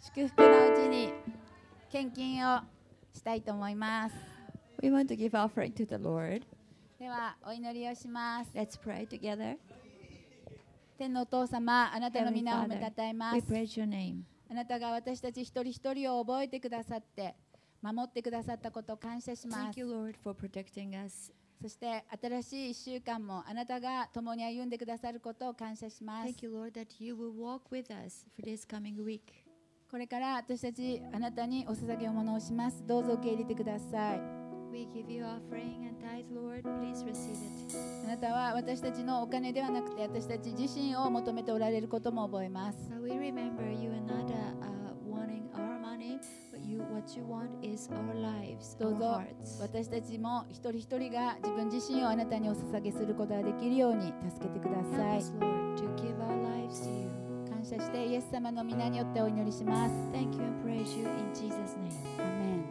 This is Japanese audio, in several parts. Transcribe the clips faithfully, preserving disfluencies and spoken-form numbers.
祝福のうちに献金をしたいと思います。 We want to give offering to the Lord. ではお祈りをします。 Let's pray together. 天のお父様、あなたの Heavenly 皆を褒め Father, たたえま we す。 praise your name. あなたが私たち一人一人を覚えてくださって守ってくださったことを感謝しま Thank す。 you, Lord, for protecting us. そして新しい一週間もあなたが共に歩んでくださることを感謝します。 Thank you, Lord, that you will walk with us for this coming week. これから私たちあなたにお捧げ物をします。どうぞ受け入れてください。 We give you offering and tithe, Lord. Please receive it. あなたは私たちのお金ではなくて私たち自身を求めておられることも覚えます。 But we remember you are not uh, uh, wanting our money, but you, what you want is our lives, どう our ぞ hearts. 私たちも一人一人が自分自身をあなたにお捧げすることができるように助けてくだ Help さい。 us, Lord, to give our lives to you. 感謝してイエス様の皆によってお祈りします。 Thank you and praise you in Jesus' name. アーメン。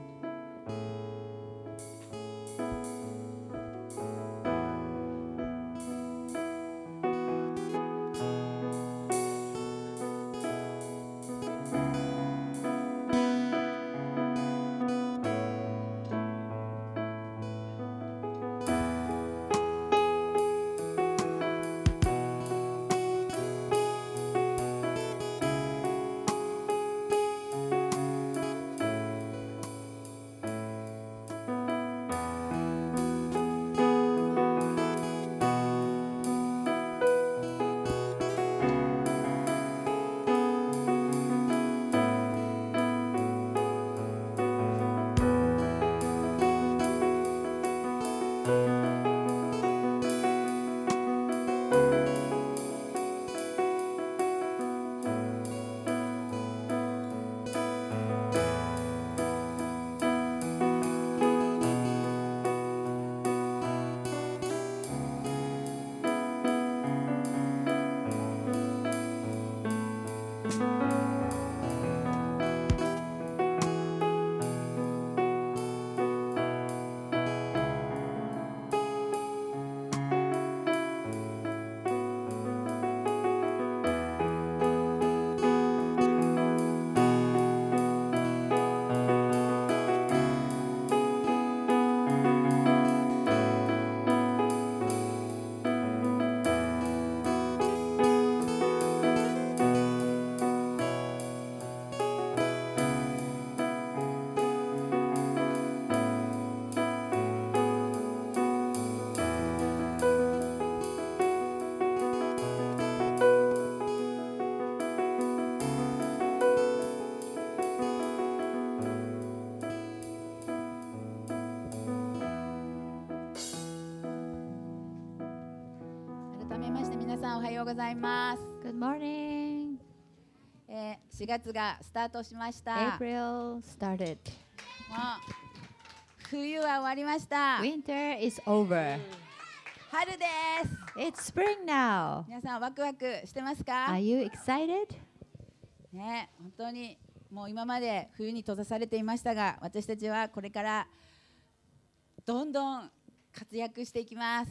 改めまして皆さんおはようございます。 Good morning. えー、しがつがスタートしました。 April started. もう冬は終わりました。 Winter is over. 春です。 It's spring now. 皆さんワクワクしてますか？ Are you excited? ね、本当にもう今まで冬に閉ざされていましたが、私たちはこれからどんどん活躍していきます。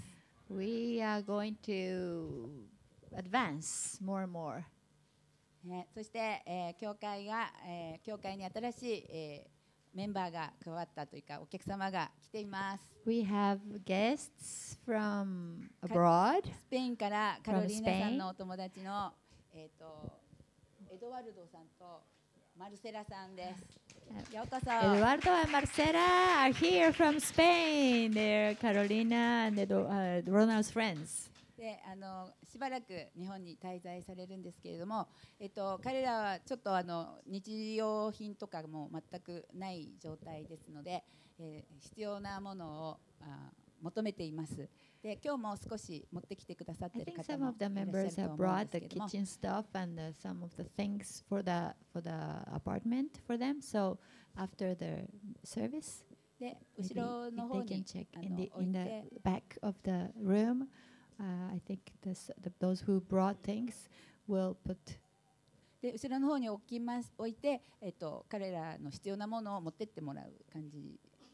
We are going to advance more and more. ね、そして、えー、教会が、えー、教会に新しい、えー、メンバーが加わったというかお客様が来ています。 We have guests from abroad. スペインからカロリーナ From Spain. さんのお友達の、えー、とエドワルドさんとマルセラさんです。ようこそ。 Eduardo and Marcela are here from Spain. They're Carolina and Edu- uh, Ronald's friends. であのしばらく日本に滞在されるんですけれども、えっと、彼らはちょっとあの日用品とかも全くない状態ですので、えー必要なものをあ求めています。で今日も少し持ってきてくださっ I ている think 方 some も of the いらっしゃ members ると have 思うん brought で the すけども、 kitchen stuff and uh, some of the things for the for the apartment for them. So after the service, で maybe 後ろの if 方 they can に check あ in の the 置い in て the back of the room. Uh, I think this, the, those who brought things will put で後ろの方に置きます置いて、えっと、彼らの必要なものを持ってってもらう感じ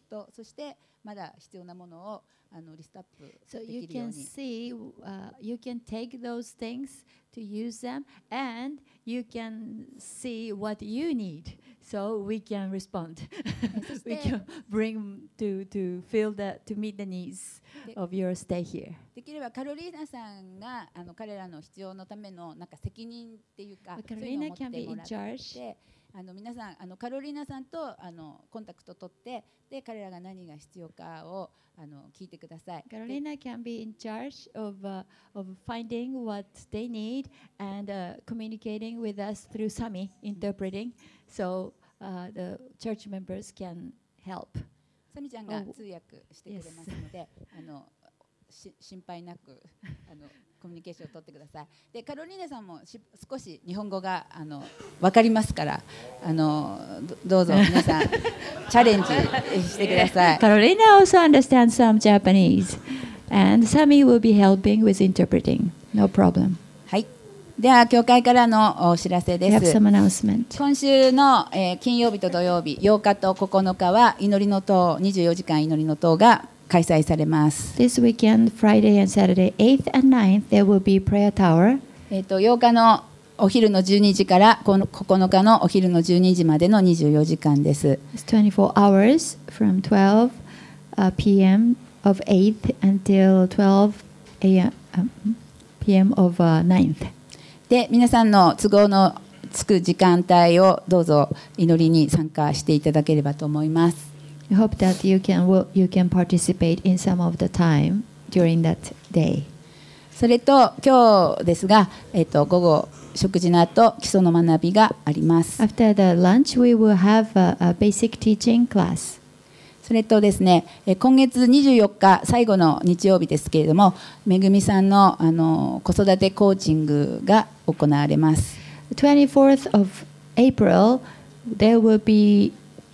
と、そしてまだ必要なものをあのリストアップ So で you きるよう can に。 see, uh, you can take those things to use them, and you can see what you need, so we can respond. そし We て can bring to to fill the to meet the needs of your stay here. できればカロリーナさんがあの彼らの必要のためのなんか責任っていうか、 But そういうのを Carolina 持って can be も in らっ charge. て、あの皆さんあのカロリーナさんとあのコンタクト取って、で彼らが何が必要かをあの聞いてください。で Carolina can be in charge of uh, of finding what they need and uh, communicating with us through Sami interpreting, so uh, the church members can help. サミちゃんが Oh, 通訳してくれますので、あのし心配なくあのコミュニケーションを取ってください。でカロリーナさんもし少し日本語があの分かりますから、あのどどうぞ皆さんチャレンジしてください。 Carolina also understands some Japanese, and Sami will be helping with interpreting. No problem. はい。では教会からのお知らせ We で have す。 some announcement. 今週の、えー金曜日と土曜日、ようかとここのかは祈りの塔、にじゅうよじかん祈りの塔が開催されます。 This weekend, Friday and Saturday, eighth and ninth, there will be prayer tower. えっとようかのお昼のじゅうにじからこのここのかのお昼のじゅうにじまでのにじゅうよじかんです。 It's twenty-four hours from twelve uh, p m of eighth until twelve a m um, p m of uh, ninth. で皆さんの都合のつく時間帯をどうぞ祈りに参加していただければと思います。 I hope that you can wo- you can participate in some of the time during that day. それと今日ですが、えっと午後食事の後基礎の学びがあります。 After the lunch, we will have a, a basic teaching class. それとですね、え今月にじゅうよっか最後の日曜日ですけれども、めぐみさんのあの子育てコーチングが行われます。 twenty-fourth of April, there will be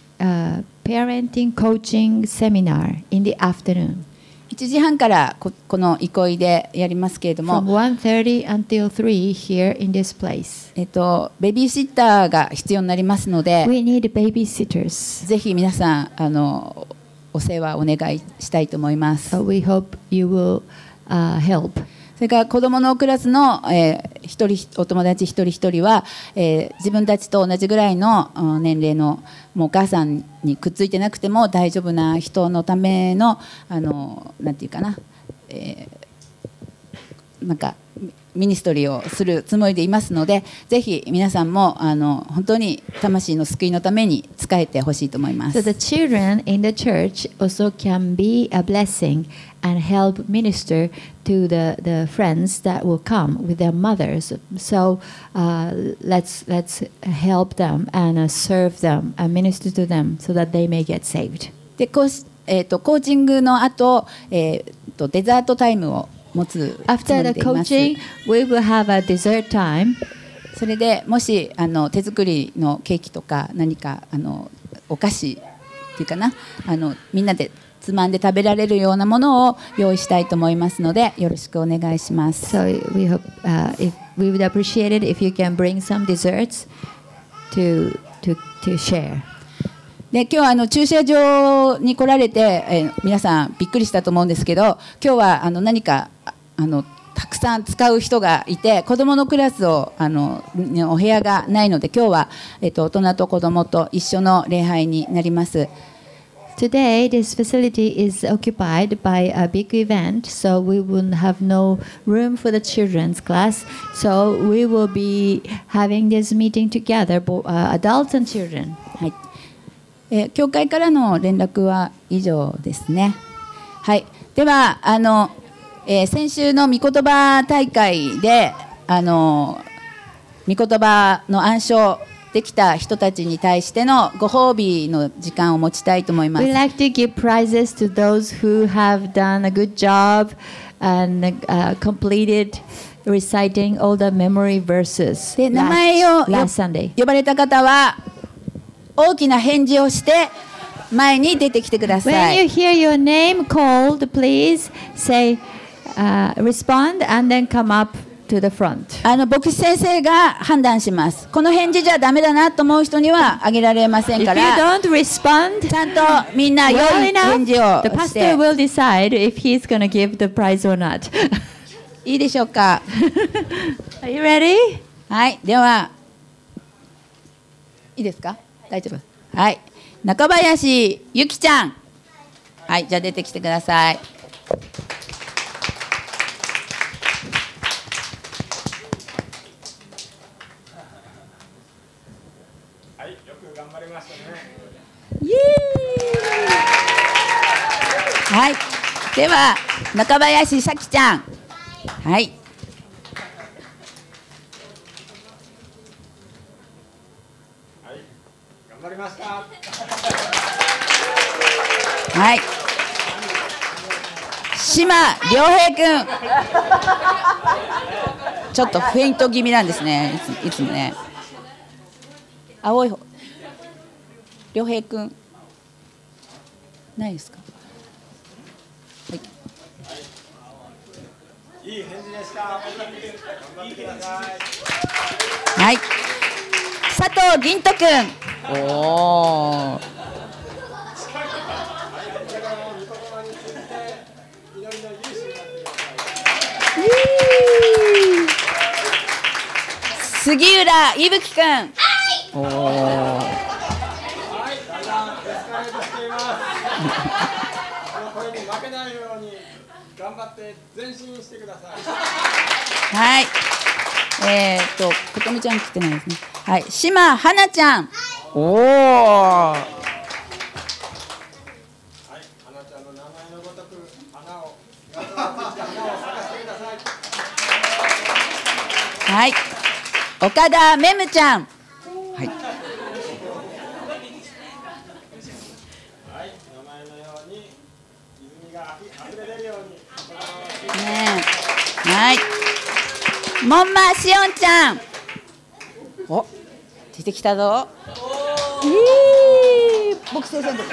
a parenting coaching seminar in the afternoon いちじはんからここの憩いでやりますけれど from も、 one thirty until three here in this place. えっとベビーシッターが必要になりますので、 We need babysitters. ぜひ皆さんあのお世話お願いしたいと思います。 So we hope you will uh, help. それから子どものクラスの、えー一人お友達一人一人は、えー自分たちと同じぐらいのうん年齢のもうお母さんにくっついてなくても大丈夫な人のためのあのなんていうかな、えーなんかミニストリーをするつもりでいますので、ぜひ皆さんもあの本当に魂の救いのために仕えてほしいと思いま So す。 the children in the church also can be a blessing and help minister to the, the friends that will come with their mothers. So uh, let's let's help them and uh, serve them and minister to them so that they may get saved. でこうしえー、とコーチングの後、えー、とデザートタイムを持つつも After り the でいます。 coaching, we will have a dessert time. それでもしあの手作りのケーキとか何かあのお菓子っていうかな、あのみんなでつまんで食べられるようなものを用意したいと思いますので、よろしくお願いします。 So we hope uh, if we would appreciate it if you can bring some desserts to to to share. で今日はあの駐車場に来られて、えー皆さんびっくりしたと思うんですけど、今日はあの何かああのたくさん使う人がいて、子どものクラスをあのねお部屋がないので、今日は、えっと、大人と子どもと一緒の礼拝になります。 Today, this facility is occupied by a big event, so we will have no room for the children's class. So we will be having this meeting together, bo- uh, adults and children. はい、えー教会からの連絡は以上ですね。はい、ではあの、えー先週の御言葉大会であの御言葉の暗唱できた人たちに対してのご褒美の時間を持ちたいと思います。 We like to give prizes to those who have done a good job and uh, completed reciting all the memory verses で名前を last, last Sunday. 呼ばれた方は大きな返事をして前に出てきてくださ When you い。 hear your name called, please say, uh, respond and then come up to the front. あの牧師先生が判断します。この返事じゃダメだなと思う人にはあげられません If か you ら、 don't respond ちゃんとみんな良 well い返 enough, 事を the して pastor will decide if he's going to give the prize or not. いいでしょうか。 Are you ready? はい、ではいいですか。大丈夫。はい、中林ゆきちゃん、はい、じゃあ出てきてください。 はい、よく頑張りましたね。 イエーイ。はい、では中林咲ちゃん、はい。 頑張りました。 はい。島良平くん、ちょっとフェイント気味なんですね。いつ、いつもね。青い方。良平くん。ないですか。はい。 いい返事でした。頑張ってください。 はい。佐藤銀斗くん。おお。杉浦いぶきくん。おお。 はい、だんだんエスカレートしています。この声に負けないように頑張って前進してください。 はい。えー、っとことみちゃん来てないですね。はい、島花ちゃん。おお。はい、 花ちゃんの名前のごとく花を花を探してください。 はい、岡田めむちゃん。はい。 はい、名前のように泉があふれ出るように。 ねえ、はい。門馬しおんちゃん。お、出てきたぞ。ええー、僕先生のとこ。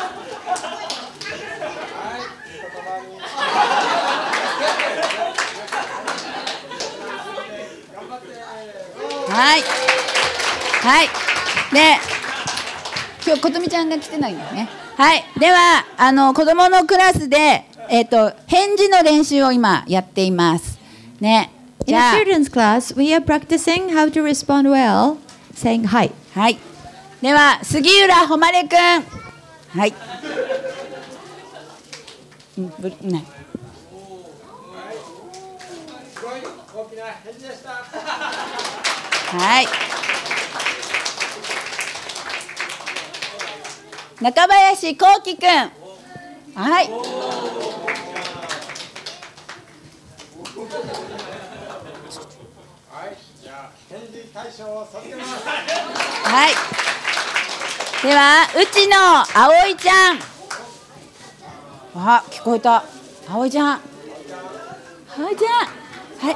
はい。はい。で、今日ことみちゃんが来てないんですね。はい。では、あの子供のクラスで、えっと返事の練習を今やっています。ね。 In the children's class, we are practicing how to respond well, saying hi. はい。では杉浦ほまれくん。はい。うんぶない。 すごい大きな返事でした。 はい。中林こうきくん。はい。 はい、じゃあ返事大賞を授けます。 はい。ではうちの葵ちゃん。あ、聞こえた。葵ちゃん。葵ちゃん。はい。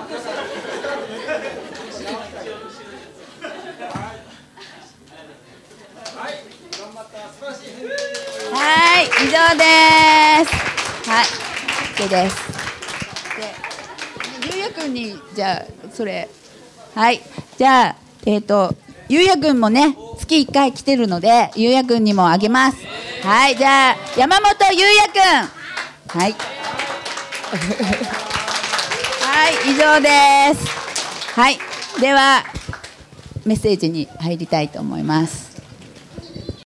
はい、以上です。はい、OK です。で、ゆうやくんにじゃあそれ、はい、じゃあえっとゆうやくんもね月いっかい来てるのでゆうやくんにもあげます。はい、じゃあ山本ゆうやくん。はい。はい、以上です。はい、ではメッセージに入りたいと思います。